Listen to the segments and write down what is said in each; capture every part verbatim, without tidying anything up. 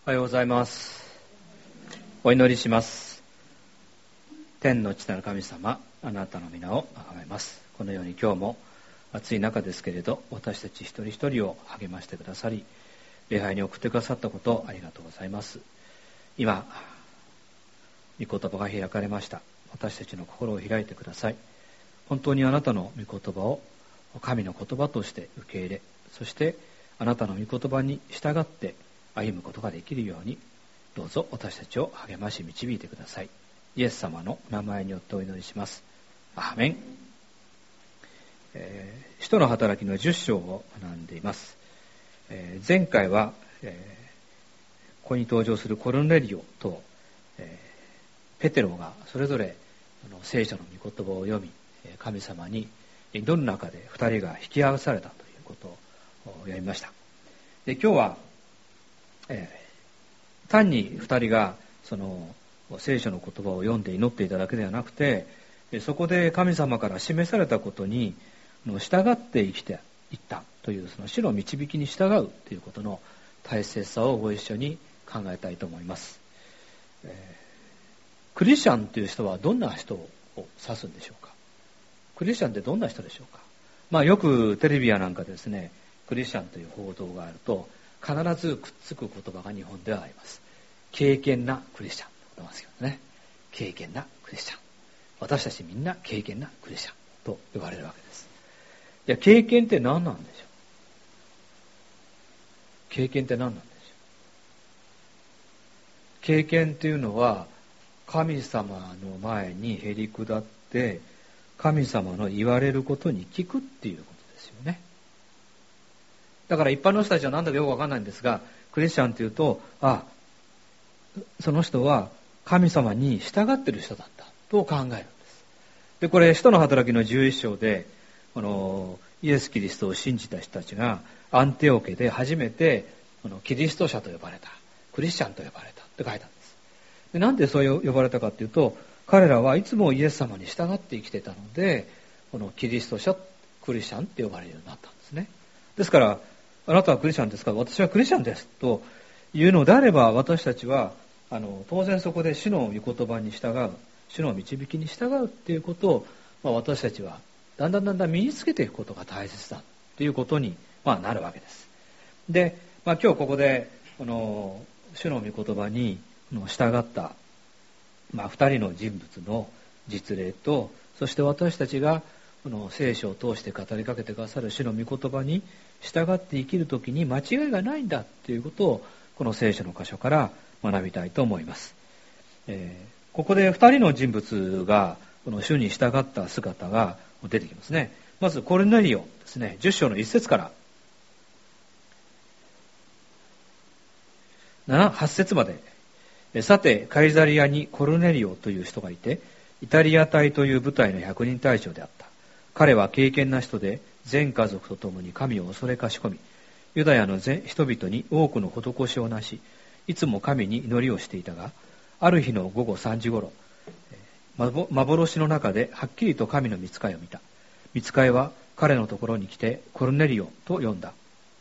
おはようございます。お祈りします。天の父なる神様、あなたの皆を崇めます。このように今日も暑い中ですけれど、私たち一人一人を励ましてくださり、礼拝に送ってくださったことをありがとうございます。今御言葉が開かれました。私たちの心を開いてください。本当にあなたの御言葉を神の言葉として受け入れ、そしてあなたの御言葉に従って歩むことができるように、どうぞ私たちを励まし導いてください。イエス様の名前によってお祈りします。アーメン。えー、使徒の働きのじゅっ章を学んでいます。えー、前回は、えー、ここに登場するコルネリオと、えー、ペテロがそれぞれあの聖書の御言葉を読み、神様に祈る中で二人が引き合わされたということをやりました。で、今日はえー、単に二人がその聖書の言葉を読んで祈っていただけではなくて、そこで神様から示されたことに従って生きていったという、その主の導きに従うということの大切さをご一緒に考えたいと思います。えー、クリスチャンという人はどんな人を指すんでしょうか。クリスチャンってどんな人でしょうか。まあよくテレビやなんかですね、クリスチャンという報道があると必ずくっつく言葉が日本ではあります。敬虔なクリスチャンと言いますけどね。敬虔なクリスチャン。私たちみんな敬虔なクリスチャンと呼ばれるわけです。じゃあ敬虔って何なんでしょう。敬虔って何なんでしょう。敬虔っていうのは神様の前にへり下って神様の言われることに聞くっていうことですよね。だから一般の人たちは何だかよくわかんないんですが、クリスチャンというと、あ、その人は神様に従っている人だったと考えるんです。で、これ使徒の働きのじゅういっ章で、このイエス・キリストを信じた人たちがアンテオケで初めてこのキリスト者と呼ばれた、クリスチャンと呼ばれたって書いたんです。で、なんでそう呼ばれたかっていうと、彼らはいつもイエス様に従って生きてたので、このキリスト者、クリスチャンって呼ばれるようになったんですね。ですから、あなたはクリスチャンですか、私はクリスチャンですというのであれば、私たちはあの当然そこで主の御言葉に従う、主の導きに従うっていうことを、まあ、私たちはだんだんだんだん身につけていくことが大切だということに、まあ、なるわけです。で、まあ、今日ここでこの主の御言葉に従った、まあ、二人の人物の実例と、そして私たちがこの聖書を通して語りかけてくださる主の御言葉に従って生きるときに間違いがないんだということを、この聖書の箇所から学びたいと思います。えー、ここで二人の人物がこの主に従った姿が出てきますね。まずコルネリオですね。じゅっ章の一節からはち節まで。さてカイザリアにコルネリオという人がいて、イタリア隊という部隊の百人隊長であった。彼は敬虔な人で、全家族と共に神を恐れかしこみ、ユダヤの人々に多くの施しをなし、いつも神に祈りをしていたが、ある日の午後さんじごろ、幻の中ではっきりと神の御使いを見た。御使いは彼のところに来て、コルネリオと呼んだ。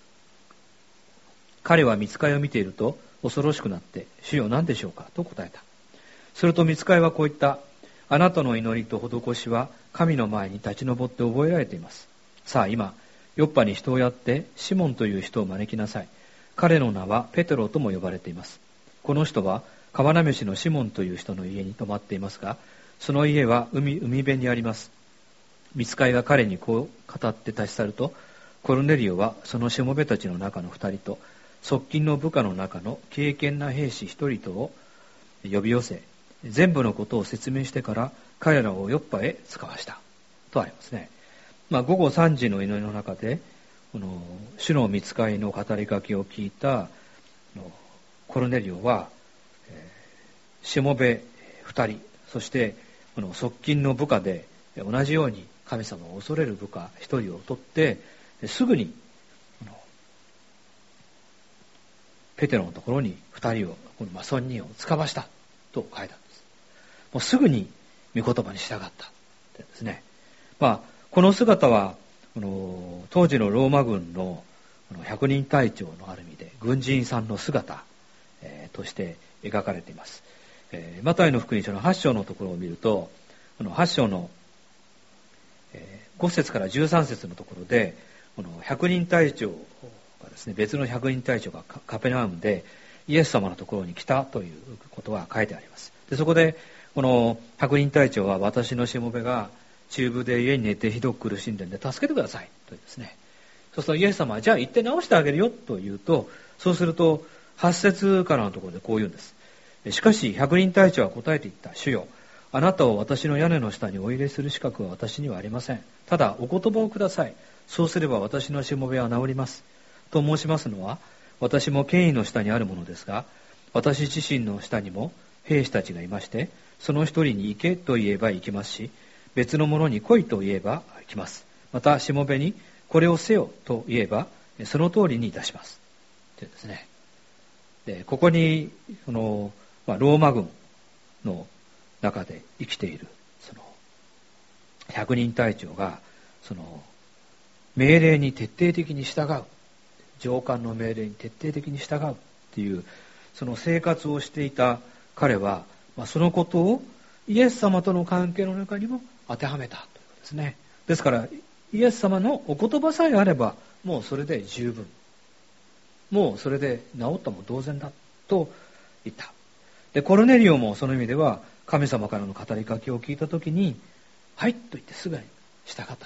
彼は御使いを見ていると恐ろしくなって、主よ何でしょうかと答えた。すると御使いはこう言った。あなたの祈りと施しは神の前に立ち上って覚えられています。さあ今、ヨッパに人をやってシモンという人を招きなさい。彼の名はペテロとも呼ばれています。この人は川なめしのシモンという人の家に泊まっていますが、その家は 海, 海辺にあります。御使いが彼にこう語って立ち去ると、コルネリオはそのしもべたちの中の二人と側近の部下の中の敬虔な兵士一人とを呼び寄せ、全部のことを説明してから彼らをヨッパへ使わしたとありますね。まあ、午後さんじの祈りの中でこの主の御使いの語りかけを聞いたコルネリオは、えー、しもべ二人、そしてこの側近の部下で同じように神様を恐れる部下一人を取ってすぐにペテロのところに二人を、この三人を使わしたと書いたんです。もうすぐに御言葉に従ったってですね。まあこの姿はこの当時のローマ軍の百人隊長のある意味で軍人さんの姿として描かれています。マタイの福音書のはち章のところを見ると、このはち章のご節からじゅうさん節のところで、この百人隊長がですね、別の百人隊長がカペナウムでイエス様のところに来たということが書いてあります。でそこでこの百人隊長は、私のしもべが中部で家に寝てひどく苦しんでるんで助けてくださいとですね、そうするとイエス様は、じゃあ行って治してあげるよと言うと、そうするとはち節からのところでこう言うんです。しかし百人隊長は答えて言った。主よ、あなたを私の屋根の下にお入れする資格は私にはありません。ただお言葉をください。そうすれば私のしもべは治ります。と申しますのは、私も権威の下にあるものですが、私自身の下にも兵士たちがいまして、その一人に行けと言えば行きますし、別の者に来いと言えば来ます。またしもべにこれをせよと言えばその通りにいたします。というですね。でここにこの、まあ、ローマ軍の中で生きているその百人隊長がその命令に徹底的に従う、上官の命令に徹底的に従うっていうその生活をしていた彼は、まあ、そのことをイエス様との関係の中にも当てはめたということですね。ですからイエス様のお言葉さえあればもうそれで十分、もうそれで治ったも同然だと言った。でコルネリオもその意味では神様からの語りかけを聞いたときに、はいと言ってすぐに従ったんだ。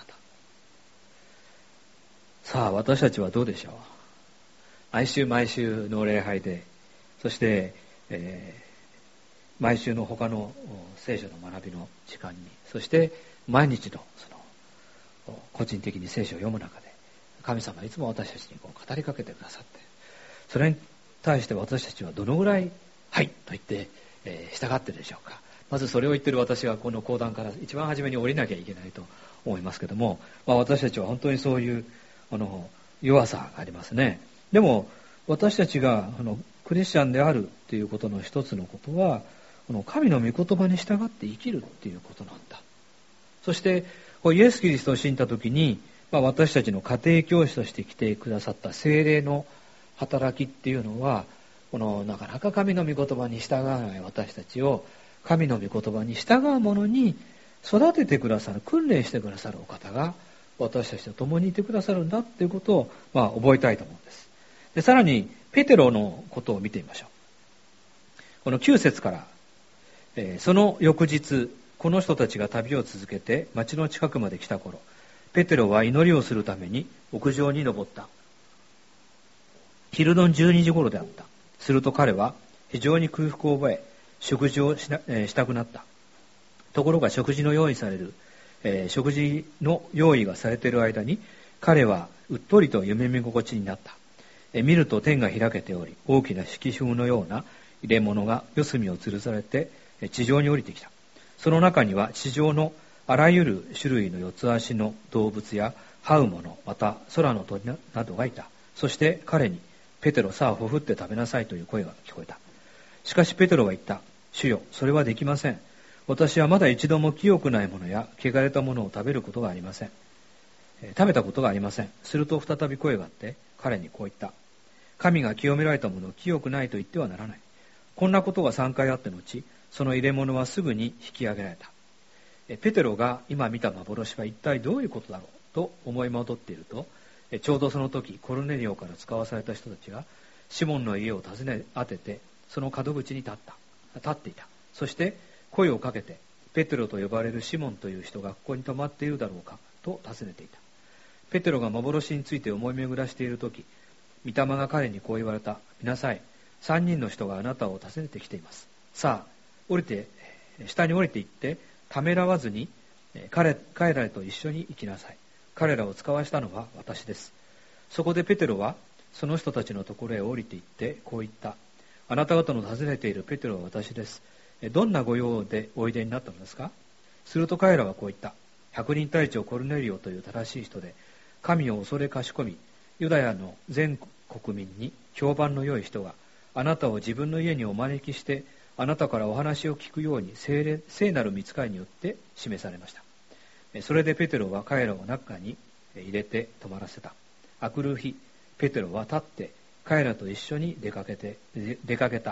さあ私たちはどうでしょう。毎週毎週の礼拝で、そして、えー、毎週の他の聖書の学びの時間に、そして毎日のその個人的に聖書を読む中で、神様はいつも私たちにこう語りかけてくださって、それに対して私たちはどのぐらいはいと言って、えー、従っているでしょうか。まずそれを言っている私はこの講談から一番初めに降りなきゃいけないと思いますけども、まあ、私たちは本当にそういうあの弱さがありますね。でも私たちがあのクリスチャンであるということの一つのことは、この神の御言葉に従って生きるっていうことなんだ。そしてイエス・キリストを信じたときに、まあ、私たちの家庭教師として来てくださった聖霊の働きっていうのは、このなかなか神の御言葉に従わない私たちを神の御言葉に従うものに育ててくださる、訓練してくださるお方が私たちと共にいてくださるんだっていうことを、まあ、覚えたいと思うんです。でさらにペテロのことを見てみましょう。このきゅう節から、えー、その翌日この人たちが旅を続けて町の近くまで来た頃、ペテロは祈りをするために屋上に登った。昼のじゅうにじ頃であった。すると彼は非常に空腹を覚え、食事をしな、えー、したくなった。ところが食事の用意される、えー、食事の用意がされている間に、彼はうっとりと夢見心地になった。えー、見ると天が開けており、大きな敷風のような入れ物が四隅を吊るされて地上に降りてきた。その中には地上のあらゆる種類の四つ足の動物や這うもの、また空の鳥などがいた。そして彼に、ペテロ、さあほふって食べなさいという声が聞こえた。しかしペテロは言った。主よ、それはできません。私はまだ一度も清くないものや汚れたものを食べることがありません。えー、食べたことがありません。すると再び声があって彼にこう言った。神が清められたものを清くないと言ってはならない。こんなことが三回あってのち、その入れ物はすぐに引き上げられた。えー、ペテロが今見た幻は一体どういうことだろうと思い戻っていると、えー、ちょうどその時コルネリオから使わされた人たちがシモンの家を訪ね当てて、その門口に立った立っていた。そして声をかけて、ペテロと呼ばれるシモンという人がここに泊まっているだろうかと尋ねていた。ペテロが幻について思い巡らしているとき、御霊が彼にこう言われた。見なさい、三人の人があなたを訪ねてきています。さあ降りて下に降りていってためらわずに彼彼らと一緒に行きなさい。彼らを使わしたのは私です。そこでペテロはその人たちのところへ降りて行ってこう言った。あなた方の訪ねているペテロは私です。どんなご用でおいでになったのですか。すると彼らはこう言った。百人隊長コルネリオという正しい人で、神を恐れかしこみ、ユダヤの全国民に評判の良い人があなたを自分の家にお招きして、あなたからお話を聞くように聖霊、聖なる御使いによって示されました。それでペテロは彼らを中に入れて泊まらせた。明くる日、ペテロは立って彼らと一緒に出かけて出かけた。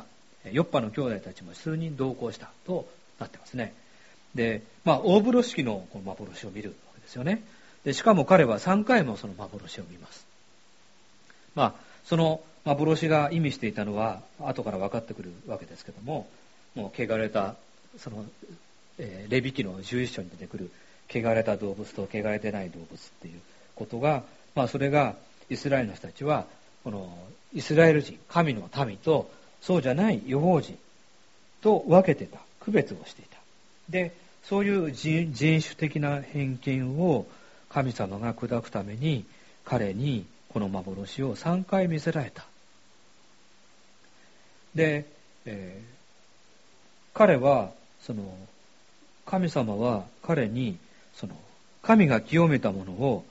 ヨッパの兄弟たちも数人同行したとなってますね。で、まあ、大風呂敷のこの幻を見るわけですよね。で、しかも彼はさんかいもその幻を見ます。まあ、その幻が意味していたのは後から分かってくるわけですけども、もう汚れたその、えー、レビ記のじゅういっ章に出てくる汚れた動物と汚れてない動物っていうことが、まあ、それがイスラエルの人たちはこのイスラエル人、神の民とそうじゃない異邦人と分けてた、区別をしていた。で、そういう人種的な偏見を神様が砕くために彼にこの幻をさんかい見せられた。で、えー、彼はその神様は彼にその神が清めたものを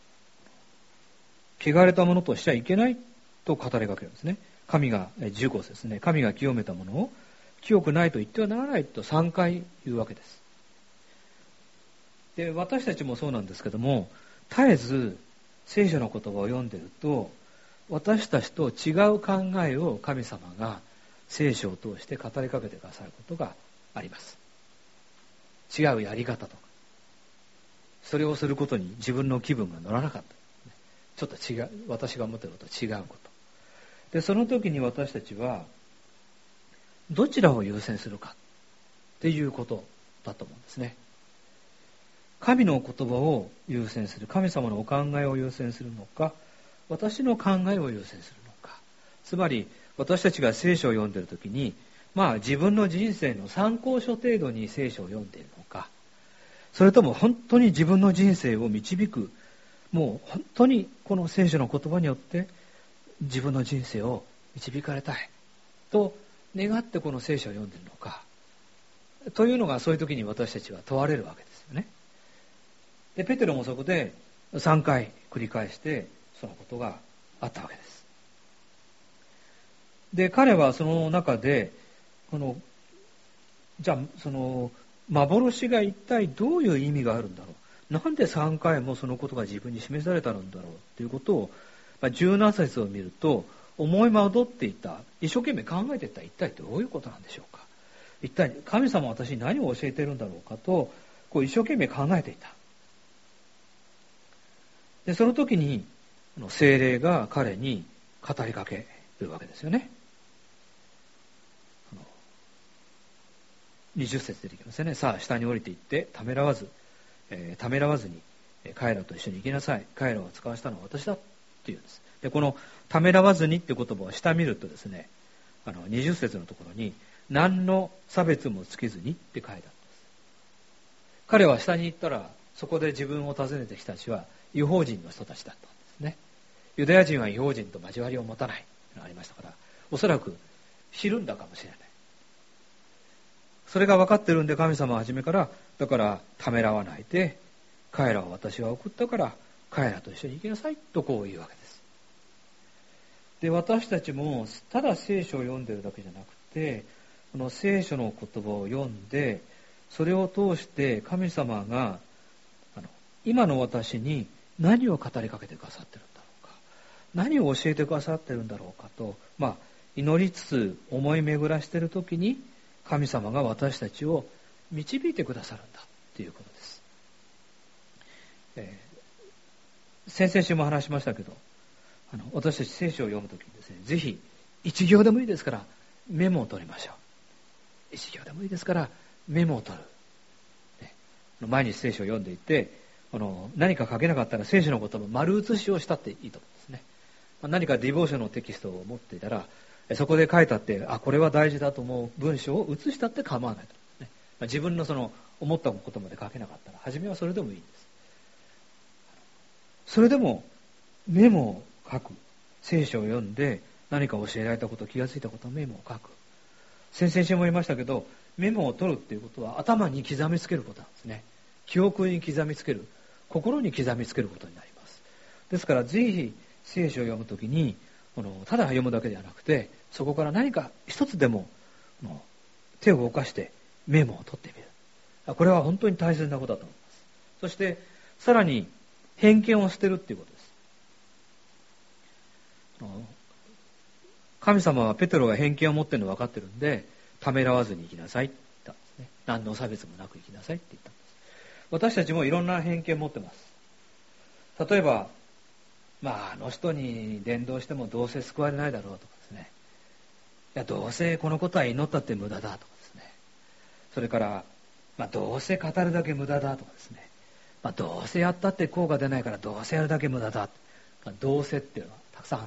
汚れたものとしちゃいけないと語りかけるんですね。神がじゅうご節ですね。神が清めたものを清くないと言ってはならないとさんかい言うわけです。で、私たちもそうなんですけども、絶えず聖書の言葉を読んでると、私たちと違う考えを神様が聖書を通して語りかけてくださることがあります。違うやり方とか、それをすることに自分の気分が乗らなかった。ちょっと違う、私が思っていることと違うこと。で、その時に私たちはどちらを優先するかっていうことだと思うんですね。神の言葉を優先する、神様のお考えを優先するのか、私の考えを優先するのか。つまり私たちが聖書を読んでいるときに、まあ自分の人生の参考書程度に聖書を読んでいるのか、それとも本当に自分の人生を導く、もう本当にこの聖書の言葉によって自分の人生を導かれたいと願ってこの聖書を読んでいるのか、というのがそういう時に私たちは問われるわけですよね。で、ペテロもそこでさんかい繰り返してそのことがあったわけです。で、彼はその中でこのじゃあその幻が一体どういう意味があるんだろう、なんでさんかいもそのことが自分に示されたんだろうということを、まあ、じゅうなな節を見ると思い惑っていた、一生懸命考えていた、一体どういうことなんでしょうか、一体神様は私に何を教えているんだろうかとこう一生懸命考えていた。で、その時に聖霊が彼に語りかけるわけですよね。にじゅっ節出てきますよね。さあ下に降りていってためらわず、えー、ためらわずに彼らと一緒に行きなさい。彼らを使わしたのは私だっていうんです。で、このためらわずにって言葉を下見るとですね、あのにじゅっ節のところに何の差別もつけずにって書いてあるんです。彼は下に行ったらそこで自分を訪ねてきた人たちは異邦人の人たちだったんですね。ユダヤ人は異邦人と交わりを持たないというのがありましたから、おそらくひるんだかもしれない。それが分かってるんで神様は初めからだからためらわないで、彼らを私は送ったから彼らと一緒に行きなさいとこう言うわけです。で、私たちもただ聖書を読んでるだけじゃなくて、この聖書の言葉を読んで、それを通して神様があの今の私に何を語りかけてくださってるんだろうか、何を教えてくださってるんだろうかと、まあ、祈りつつ思い巡らしているときに神様が私たちを導いてくださるんだということです。えー、先々週も話しましたけど、あの私たち聖書を読むときにですね、ぜひ一行でもいいですからメモを取りましょう。一行でもいいですからメモを取る。ね、毎日聖書を読んでいて、あの何か書けなかったら聖書の言葉丸写しをしたっていいと思うんですね。何かディボーションのテキストを持っていたら、そこで書いたって、あ、これは大事だと思う文章を写したって構わないと、ね。自分のその思ったことまで書けなかったら、初めはそれでもいいんです。それでもメモを書く。聖書を読んで何か教えられたこと、気がついたこと、メモを書く。先々週も言いましたけど、メモを取るっていうことは頭に刻みつけることなんですね。記憶に刻みつける、心に刻みつけることになります。ですからぜひ聖書を読むときに、このただ読むだけではなくて、そこから何か一つでも手を動かしてメモを取ってみる。これは本当に大切なことだと思います。そしてさらに偏見を捨てるっていうことです。 神様はペテロが偏見を持っているの分かってるんで、ためらわずに生きなさいって言ったんですね。何の差別もなく生きなさいって言ったんです。私たちもいろんな偏見を持ってます。例えば、まあ、あの人に伝道してもどうせ救われないだろうとかですね。いや、どうせこのことは祈ったって無駄だとかですね。それから、まあ、どうせ語るだけ無駄だとかですね。まあ、どうせやったって効果出ないからどうせやるだけ無駄だ。まあ、どうせっていうのはたくさんある。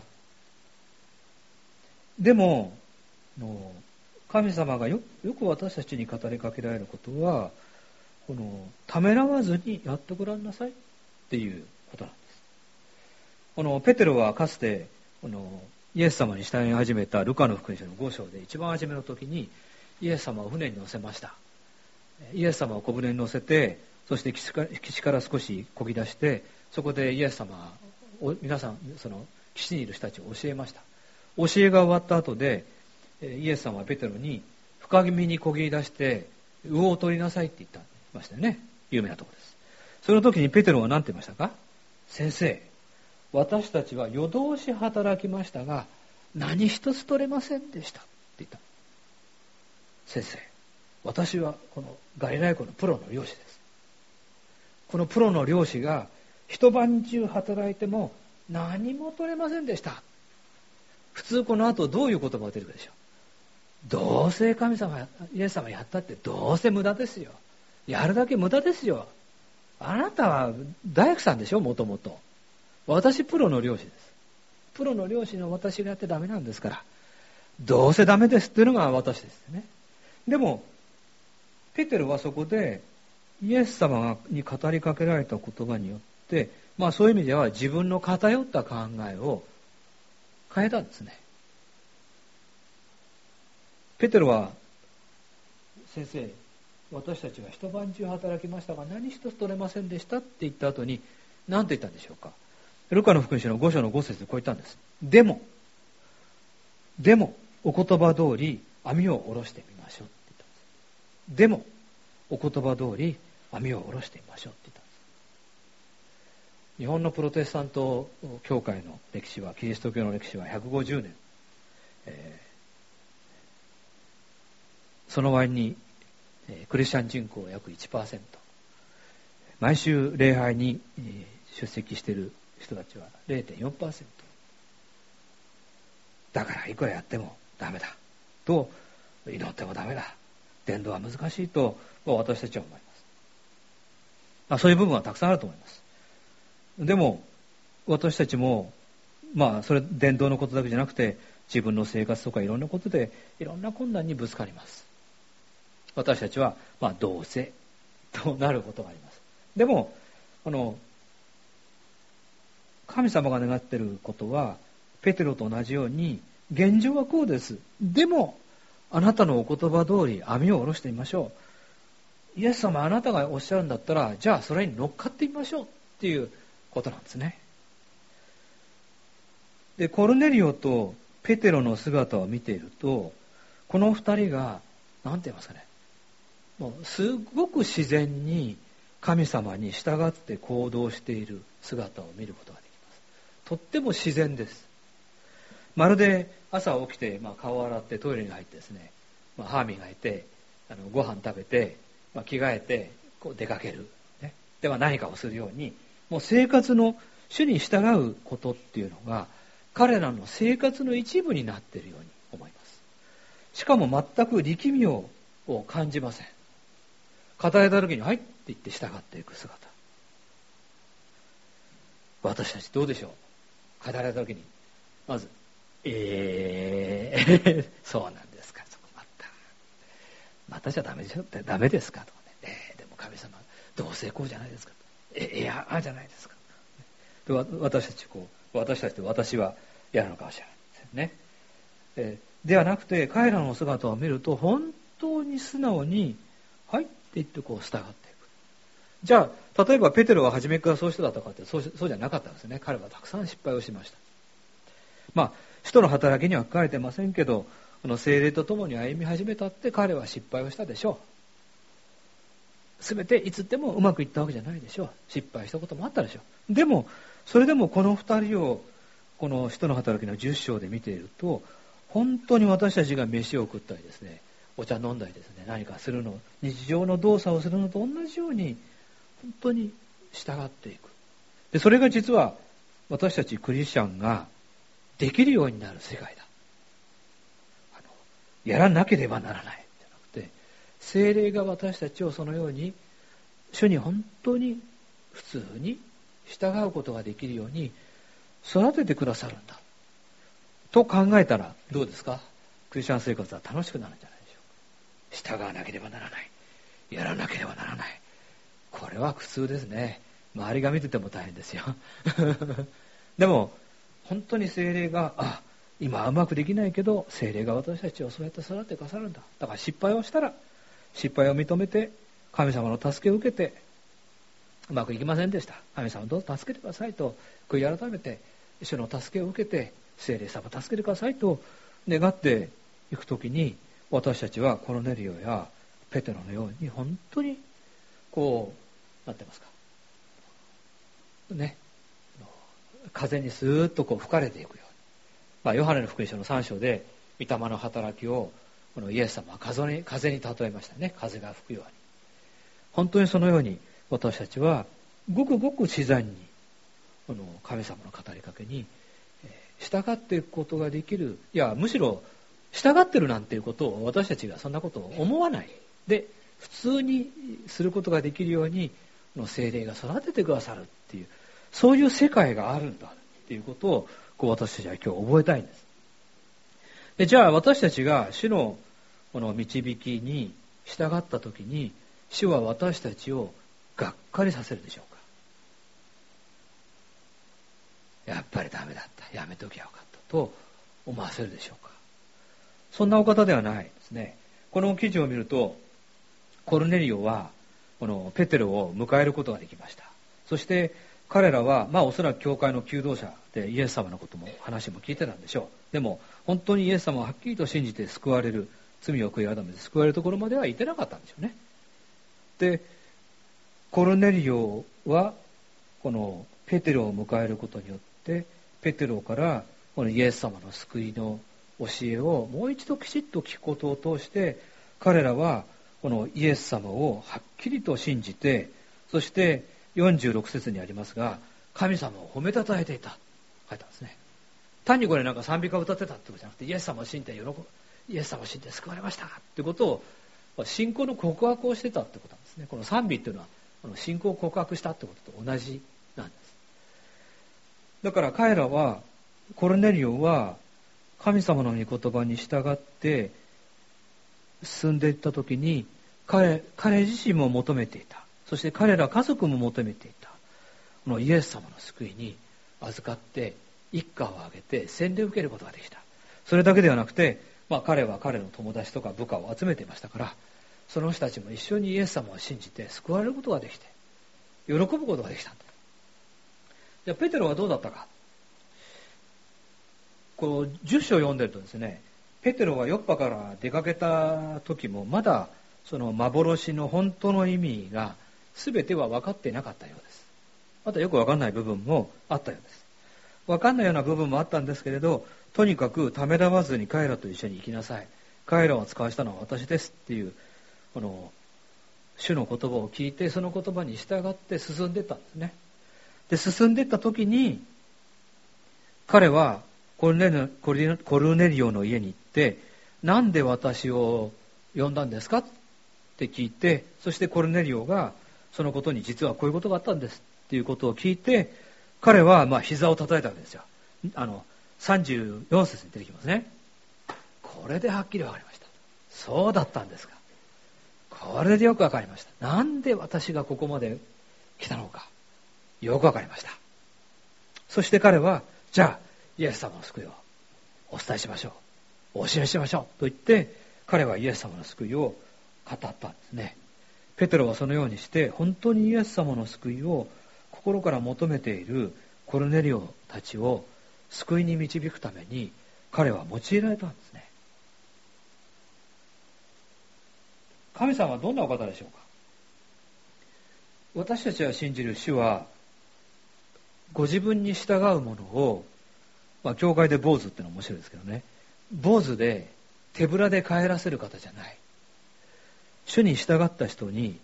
でも、神様がよ、よく私たちに語りかけられることは、このためらわずにやってごらんなさいっていうことなんです。このペテロはかつてこのイエス様に従い始めたルカの福音書のご章で一番初めの時にイエス様を船に乗せました。イエス様を小舟に乗せて、そして岸から、岸から少し漕ぎ出して、そこでイエス様を皆さんその岸にいる人たちを教えました。教えが終わった後でイエス様はペテロに深みに漕ぎ出して魚を取りなさいって言ったましたよね。有名なところです。その時にペテロは何て言いましたか？先生、私たちは夜通し働きましたが何一つ取れませんでしたって言った。先生、私はこのガリラヤ湖のプロの漁師です。このプロの漁師が一晩中働いても何も取れませんでした。普通この後どういう言葉が出るかでしょう。どうせ神様、イエス様やったってどうせ無駄ですよ。やるだけ無駄ですよ。あなたは大工さんでしょ、もともと。私プロの漁師です。プロの漁師の私がやってダメなんですから。どうせダメですっていうのが私ですね。でも、ペテロはそこでイエス様に語りかけられた言葉によって、まあそういう意味では自分の偏った考えを変えたんですね。ペテロは、先生、私たちは一晩中働きましたが何一つ取れませんでしたって言った後に何て言ったんでしょうか。ルカの福音書のご章のご節でこう言ったんです。でもでもお言葉通り網を下ろしてみましょうって言ったんです。でもお言葉通り網を下ろしてみましょうって言ったんです。日本のプロテスタント教会の歴史は、キリスト教の歴史はひゃくごじゅうねん、えー、その割にクリスチャン人口は約 いちパーセント、 毎週礼拝に出席している人たちは れいてんよんパーセント。 だからいくらやってもダメだと、祈ってもダメだ、伝道は難しいと私たちは思います。まあ、そういう部分はたくさんあると思います。でも私たちもまあそれ伝道のことだけじゃなくて自分の生活とかいろんなことでいろんな困難にぶつかります。私たちはまあどうせとなることがあります。でもあの神様が願っていることはペテロと同じように現状はこうです。でもあなたのお言葉通り網を下ろしてみましょう。イエス様あなたがおっしゃるんだったらじゃあそれに乗っかってみましょうっていうことなんですね。でコルネリオとペテロの姿を見ているとこの二人が何て言いますかね、もうすごく自然に神様に従って行動している姿を見ることができます。とっても自然です。まるで朝起きて、まあ、顔を洗ってトイレに入ってですね、まあ、歯磨いてあのご飯食べて、まあ、着替えてこう出かける、ね、では何かをするようにもう生活の主に従うことっていうのが彼らの生活の一部になっているように思います。しかも全く力みを感じません。語られた時にはいって言って従っていく姿。私たちどうでしょう。語られた時にまずえーそうなんですか、そこまたまたじゃダメでしょってダメですかとかね、えー、でも神様どうせこうじゃないですかと、えいやあじゃないですかで私たちこう私たちと私はやるのかもしれないですね、えー、ではなくて彼らの姿を見ると本当に素直にはいって言ってこう従っていく。じゃあ例えばペテロは初めからそういう人だったかってそう、そうじゃなかったんですね。彼はたくさん失敗をしました。まあ使徒の働きには書かれてませんけどこの聖霊とともに歩み始めたって彼は失敗をしたでしょう。すべていつでもうまくいったわけじゃないでしょう。失敗したこともあったでしょう。でもそれでもこの二人をこの使徒の働きのじゅっ章で見ていると本当に私たちが飯を食ったりですね、お茶飲んだりですね、何かするの、日常の動作をするのと同じように本当に従っていく。でそれが実は私たちクリスチャンができるようになる世界だ。あのやらなければならないじゃなくて、聖霊が私たちをそのように主に本当に普通に従うことができるように育ててくださるんだと考えたらどうですか？クリスチャン生活は楽しくなるんじゃないでしょうか。従わなければならない、やらなければならない、これは苦痛ですね。周りが見てても大変ですよでも本当に聖霊が、あ、今はうまくできないけど聖霊が私たちをそうやって育ててくださるんだ。だから失敗をしたら失敗を認めて神様の助けを受けて、うまくいきませんでした、神様どうぞ助けてくださいと悔い改めて主の助けを受けて、聖霊様助けてくださいと願っていくときに、私たちはコルネリオやペテロのように本当にこうなってますかね、風にスーッとこう吹かれていくように、まあ、ヨハネの福音書のさん章で御霊の働きをこのイエス様は風に、風に例えましたね。風が吹くように、本当にそのように私たちはごくごく自然にこの神様の語りかけに従っていくことができる。いやむしろ従ってるなんていうことを私たちがそんなことを思わないで普通にすることができるようにの聖霊が育ててくださるっていう、そういう世界があるんだっていうことをこう私たちは今日覚えたいんです。でじゃあ私たちが主のこの導きに従ったときに、主は私たちをがっかりさせるでしょうか。やっぱりダメだった、やめときゃよかったと思わせるでしょうか。そんなお方ではないですね。この記事を見ると、コルネリオはこのペテロを迎えることができました。そして彼らはまあおそらく教会の求道者でイエス様のことも話も聞いてたんでしょう。でも本当にイエス様をはっきりと信じて救われる、罪を悔い改めて救われるところまではいてなかったんでしょうね。でコルネリオはこのペテロを迎えることによってペテロからこのイエス様の救いの教えをもう一度きちっと聞くことを通して、彼らはこのイエス様をはっきりと信じて、そしてよんじゅうろく節にありますが、神様を褒めたたえていた書いてますね。単にこれなんか賛美歌を歌ってたってことじゃなくて、イエス様を信じて喜ぶ、イエス様を信じて救われましたってことを信仰の告白をしてたってことなんですね。この賛美っていうのはこの信仰を告白したってことと同じなんです。だから彼らは、コルネリオは神様の御言葉に従って進んでいったときに、彼、彼自身も求めていた。そして彼ら家族も求めていた。このイエス様の救いに預かって一家を挙げて洗礼を受けることができた。それだけではなくて、まあ彼は彼の友達とか部下を集めていましたから、その人たちも一緒にイエス様を信じて救われることができて、喜ぶことができたんだ。じゃあペテロはどうだったか。こうじゅっ章読んでるとですね、ペテロがヨッパから出かけた時もまだその幻の本当の意味が全ては分かっていなかったようです。またよく分かんない部分もあったようです。分かんないような部分もあったんですけれど、とにかくためらわずに彼らと一緒に行きなさい、彼らを使わしたのは私ですっていうこの主の言葉を聞いて、その言葉に従って進んでいったんですね。で進んでいった時に彼はコルネリオ、コルネリオの家に行って、なんで私を呼んだんですかって聞いて、そしてコルネリオがそのことに実はこういうことがあったんですっていうことを聞いて、彼はまあ膝を叩いたわけですよ。あのさんじゅうよん節に出てきますね。これではっきり分かりました。そうだったんですか。これでよく分かりました。なんで私がここまで来たのかよく分かりました。そして彼は、じゃあイエス様の救いをお伝えしましょう、お教えしましょうと言って、彼はイエス様の救いを語ったんですね。ペテロはそのようにして本当にイエス様の救いを心から求めているコルネリオたちを救いに導くために彼は用いられたんですね。神様はどんなお方でしょうか。私たちは信じる主はご自分に従うものを、まあ、教会で坊主ってのは面白いですけどね、 坊主で手ぶらで帰らせる方じゃない。主に従った人に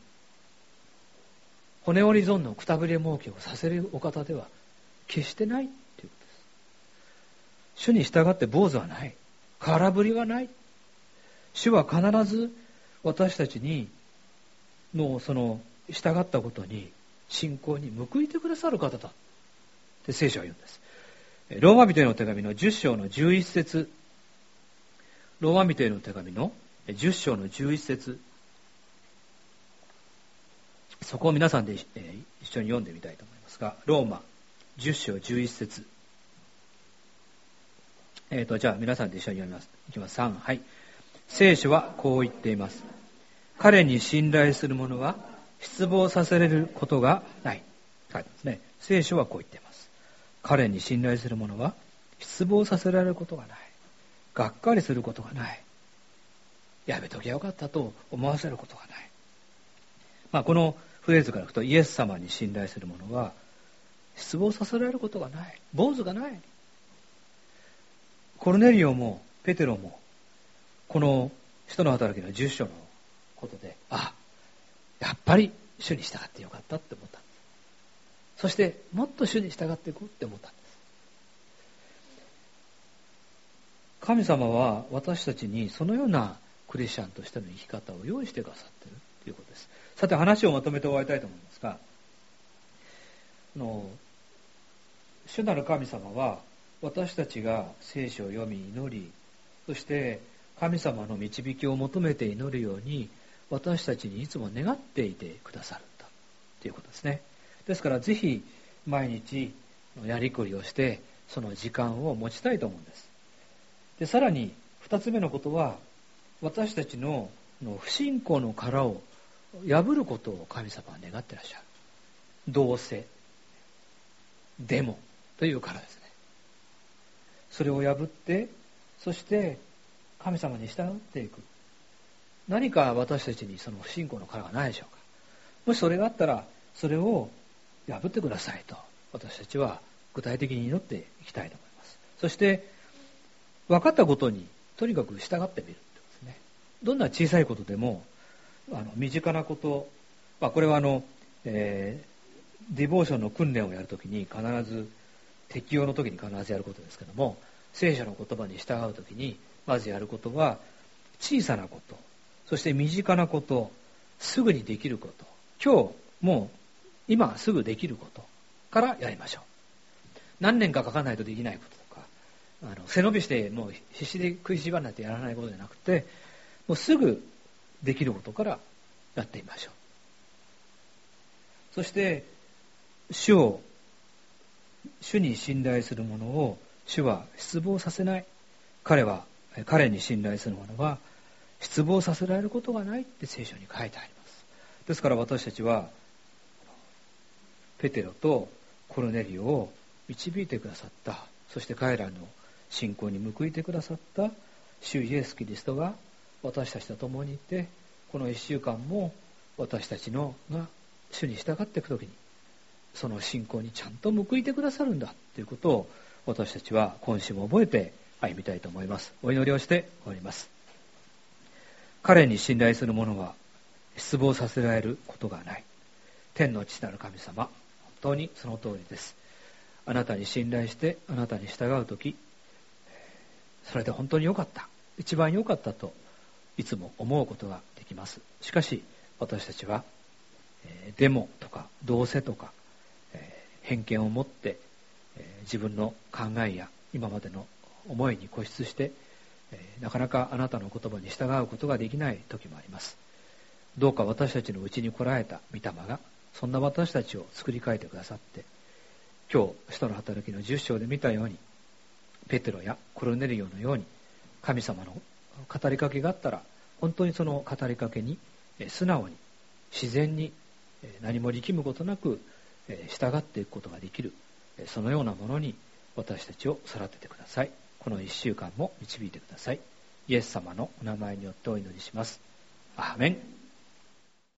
骨折り損のくたびれ儲けをさせるお方では決してないということです。主に従って坊主はない。空振りはない。主は必ず私たちにのその従ったことに信仰に報いてくださる方だって聖書は言うんです。ローマ人への手紙のじゅっ章のじゅういち節、ローマ人への手紙のじゅっ章のじゅういち節、そこを皆さんで一緒に読んでみたいと思いますが、ローマじゅっ章じゅういち節、えーとじゃあ皆さんで一緒に読みます。いきます。さん、はい。聖書はこう言っています。彼に信頼する者は失望させられることがない。書いてますね。聖書はこう言っています。彼に信頼する者は失望させられることがない。がっかりすることがない。やめときゃよかったと思わせることがない。まあ、このフレーズからいくと、イエス様に信頼する者は失望させられることがない。坊主がない。コルネリオもペテロもこの使徒の働きのじゅっ章のことで、あ、やっぱり主に従ってよかったって思ったんです。そしてもっと主に従っていこうって思ったんです。神様は私たちにそのようなクリスチャンとしての生き方を用意してくださっているということです。さて話をまとめて終わりたいと思いますが、あの主なる神様は私たちが聖書を読み祈り、そして神様の導きを求めて祈るように私たちにいつも願っていてくださるんだということですね。ですからぜひ毎日やりくりをしてその時間を持ちたいと思うんです。でさらに二つ目のことは、私たちの不信仰の殻を破ることを神様は願ってらっしゃる。どうせでもという殻ですね。それを破って、そして神様に従っていく。何か私たちにその不信仰の殻がないでしょうか。もしそれがあったらそれを破ってくださいと私たちは具体的に祈っていきたいと思います。そして分かったことにとにかく従ってみるということですね。どんな小さいことでもあの身近なこと、まあ、これはあの、えー、ディボーションの訓練をやるときに必ず適用の時に必ずやることですけども、聖書の言葉に従うときにまずやることは小さなこと、そして身近なこと、すぐにできること、今日もう今すぐできることからやりましょう。何年かかかないとできないこととか、あの背伸びしてもう必死で食いしばらないとやらないことじゃなくて、もうすぐできることからやってみましょう。そして主を主に信頼する者を主は失望させない。彼は彼に信頼する者は失望させられることがないって聖書に書いてあります。ですから私たちはペテロとコルネリオを導いてくださった、そして彼らの信仰に報いてくださった主イエスキリストが私たちと共にいて、この一週間も私たちのが主に従っていくときにその信仰にちゃんと報いてくださるんだということを私たちは今週も覚えて歩みたいと思います。お祈りをして終わります。彼に信頼する者は失望させられることがない。天の父なる神様、本当にその通りです。あなたに信頼してあなたに従うとき、それで本当に良かった、一番良かったといつも思うことができます。しかし私たちは、えー、でもとかどうせとか、えー、偏見を持って、えー、自分の考えや今までの思いに固執して、えー、なかなかあなたの言葉に従うことができない時もあります。どうか私たちのうちに来られた御霊がそんな私たちを作り変えてくださって、今日使徒の働きのじゅっ章で見たようにペテロやコルネリオのように神様の語りかけがあったら本当にその語りかけに素直に自然に何も力むことなく従っていくことができる、そのようなものに私たちを育ててください。この一週間も導いてください。イエス様のお名前によってお祈りします。アーメン。